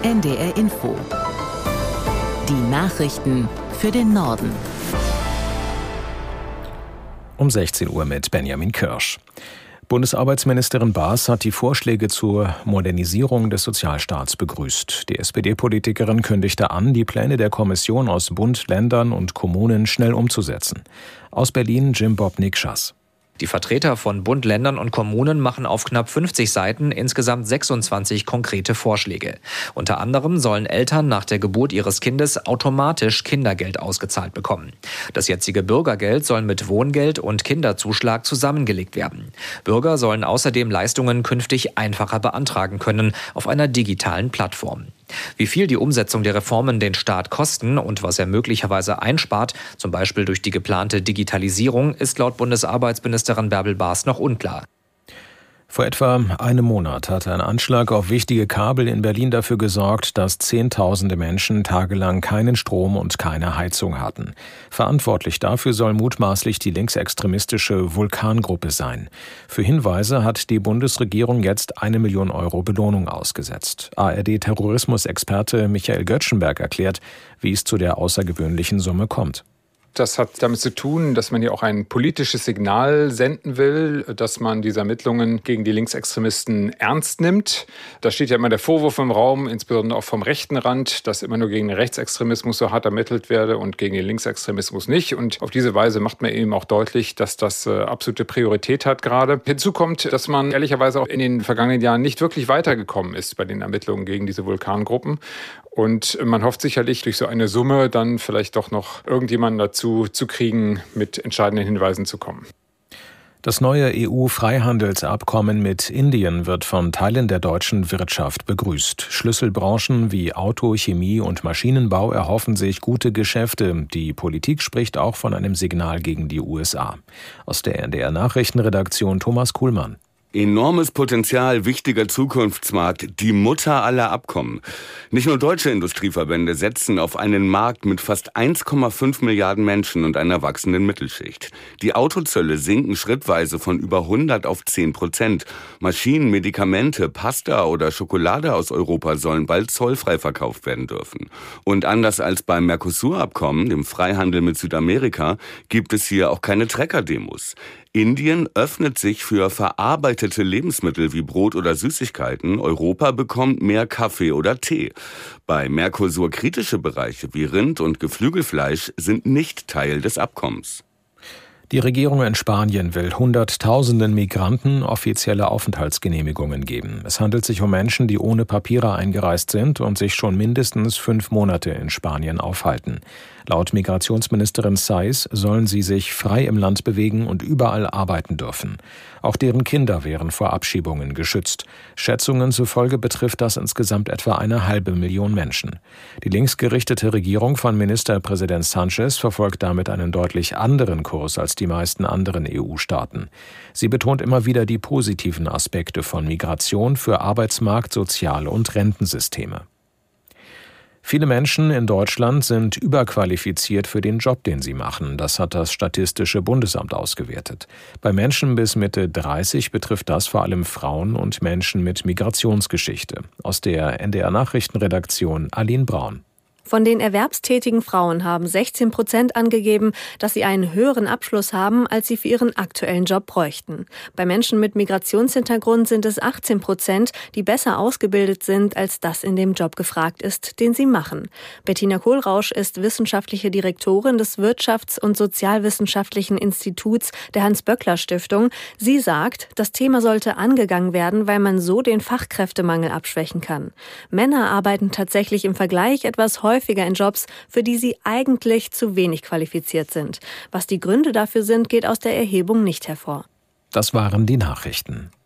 NDR Info. Die Nachrichten für den Norden. Um 16 Uhr mit Benjamin Kirsch. Bundesarbeitsministerin Baas hat die Vorschläge zur Modernisierung des Sozialstaats begrüßt. Die SPD-Politikerin kündigte an, die Pläne der Kommission aus Bund, Ländern und Kommunen schnell umzusetzen. Aus Berlin Jim Bob Nikschas. Die Vertreter von Bund, Ländern und Kommunen machen auf knapp 50 Seiten insgesamt 26 konkrete Vorschläge. Unter anderem sollen Eltern nach der Geburt ihres Kindes automatisch Kindergeld ausgezahlt bekommen. Das jetzige Bürgergeld soll mit Wohngeld und Kinderzuschlag zusammengelegt werden. Bürger sollen außerdem Leistungen künftig einfacher beantragen können auf einer digitalen Plattform. Wie viel die Umsetzung der Reformen den Staat kosten und was er möglicherweise einspart, zum Beispiel durch die geplante Digitalisierung, ist laut Bundesarbeitsministerin Bärbel Baas noch unklar. Vor etwa einem Monat hatte ein Anschlag auf wichtige Kabel in Berlin dafür gesorgt, dass Zehntausende Menschen tagelang keinen Strom und keine Heizung hatten. Verantwortlich dafür soll mutmaßlich die linksextremistische Vulkan-Gruppe sein. Für Hinweise hat die Bundesregierung jetzt 1 Million Euro Belohnung ausgesetzt. ARD-Terrorismusexperte Michael Göttschenberg erklärt, wie es zu der außergewöhnlichen Summe kommt. Das hat damit zu tun, dass man ja auch ein politisches Signal senden will, dass man diese Ermittlungen gegen die Linksextremisten ernst nimmt. Da steht ja immer der Vorwurf im Raum, insbesondere auch vom rechten Rand, dass immer nur gegen den Rechtsextremismus so hart ermittelt werde und gegen den Linksextremismus nicht. Und auf diese Weise macht man eben auch deutlich, dass das absolute Priorität hat gerade. Hinzu kommt, dass man ehrlicherweise auch in den vergangenen Jahren nicht wirklich weitergekommen ist bei den Ermittlungen gegen diese Vulkangruppen. Und man hofft sicherlich durch so eine Summe dann vielleicht doch noch irgendjemanden dazu zu kriegen, mit entscheidenden Hinweisen zu kommen. Das neue EU-Freihandelsabkommen mit Indien wird von Teilen der deutschen Wirtschaft begrüßt. Schlüsselbranchen wie Auto, Chemie und Maschinenbau erhoffen sich gute Geschäfte. Die Politik spricht auch von einem Signal gegen die USA. Aus der NDR-Nachrichtenredaktion Thomas Kuhlmann. Enormes Potenzial, wichtiger Zukunftsmarkt, die Mutter aller Abkommen. Nicht nur deutsche Industrieverbände setzen auf einen Markt mit fast 1,5 Milliarden Menschen und einer wachsenden Mittelschicht. Die Autozölle sinken schrittweise von über 100 auf 10%. Maschinen, Medikamente, Pasta oder Schokolade aus Europa sollen bald zollfrei verkauft werden dürfen. Und anders als beim Mercosur-Abkommen, dem Freihandel mit Südamerika, gibt es hier auch keine Trecker-Demos. Indien öffnet sich für verarbeitete Lebensmittel wie Brot oder Süßigkeiten. Europa bekommt mehr Kaffee oder Tee. Bei Mercosur kritische Bereiche wie Rind- und Geflügelfleisch sind nicht Teil des Abkommens. Die Regierung in Spanien will Hunderttausenden Migranten offizielle Aufenthaltsgenehmigungen geben. Es handelt sich um Menschen, die ohne Papiere eingereist sind und sich schon mindestens 5 Monate in Spanien aufhalten. Laut Migrationsministerin Saiz sollen sie sich frei im Land bewegen und überall arbeiten dürfen. Auch deren Kinder wären vor Abschiebungen geschützt. Schätzungen zufolge betrifft das insgesamt etwa 500.000 Menschen. Die linksgerichtete Regierung von Ministerpräsident Sánchez verfolgt damit einen deutlich anderen Kurs als die meisten anderen EU-Staaten. Sie betont immer wieder die positiven Aspekte von Migration für Arbeitsmarkt, Sozial- und Rentensysteme. Viele Menschen in Deutschland sind überqualifiziert für den Job, den sie machen. Das hat das Statistische Bundesamt ausgewertet. Bei Menschen bis Mitte 30 betrifft das vor allem Frauen und Menschen mit Migrationsgeschichte. Aus der NDR-Nachrichtenredaktion Aline Braun. Von den erwerbstätigen Frauen haben 16% angegeben, dass sie einen höheren Abschluss haben, als sie für ihren aktuellen Job bräuchten. Bei Menschen mit Migrationshintergrund sind es 18%, die besser ausgebildet sind, als das in dem Job gefragt ist, den sie machen. Bettina Kohlrausch ist wissenschaftliche Direktorin des Wirtschafts- und Sozialwissenschaftlichen Instituts der Hans-Böckler-Stiftung. Sie sagt, das Thema sollte angegangen werden, weil man so den Fachkräftemangel abschwächen kann. Männer arbeiten tatsächlich im Vergleich etwas häufiger in Jobs, für die sie eigentlich zu wenig qualifiziert sind. Was die Gründe dafür sind, geht aus der Erhebung nicht hervor. Das waren die Nachrichten.